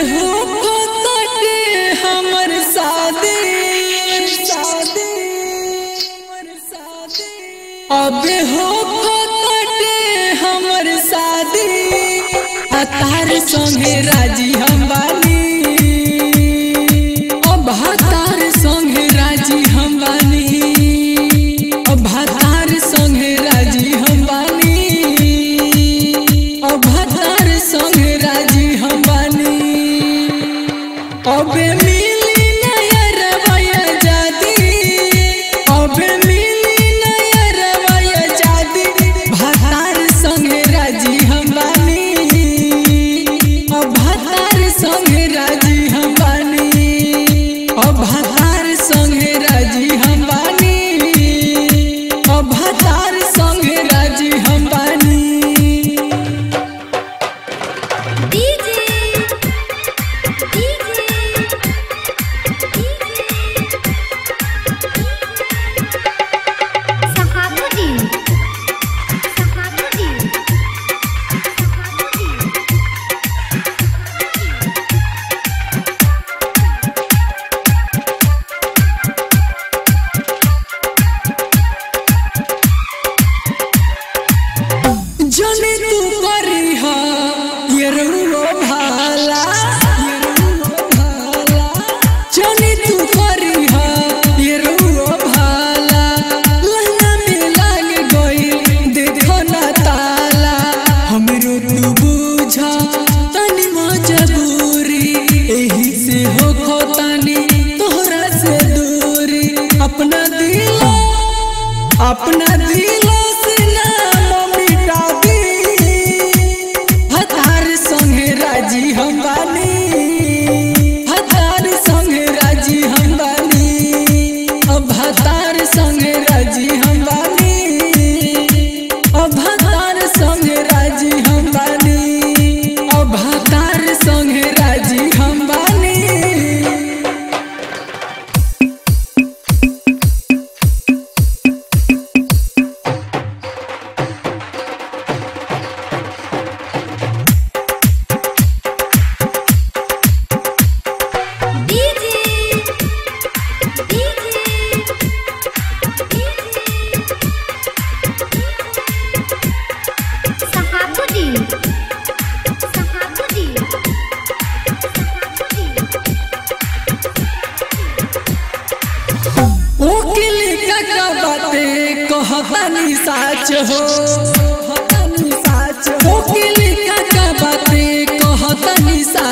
हो तटे हमर शादी अब हो तटे हमर शादी तार संगे राजी हम बानी अब तार संगे राजी हम बानी अब तार संगे राजी हम बानी अब तार संगे राजी हम बानी अब मिली नया रवाया जादी अब मिली नया रवाया जादी भातार संगे राजी हम बानी अब भातार संगे राजी हम बानी अब भातार संगे राजी हम बानी अब भातार संगे राजी हम बानी जने तू करी हा ये रुओ भाला जने तू करी हा ये रुओ भाला लहना में लाग गई देखो ना ताला हमरो तू बुझा तनी मजबूरी एही से हो खोतानी तोहरा से दूरी अपना दिल से नाम मिटा भातार संगे राजी हम बानी भातार संगे राजी हम बानी अब भातार संगे राजी हम बानी अब भातार संगे राजी हम बानी अब भातार संगे राजी हम बानी कहतानी साच हो कहतानी साच कहतानी साच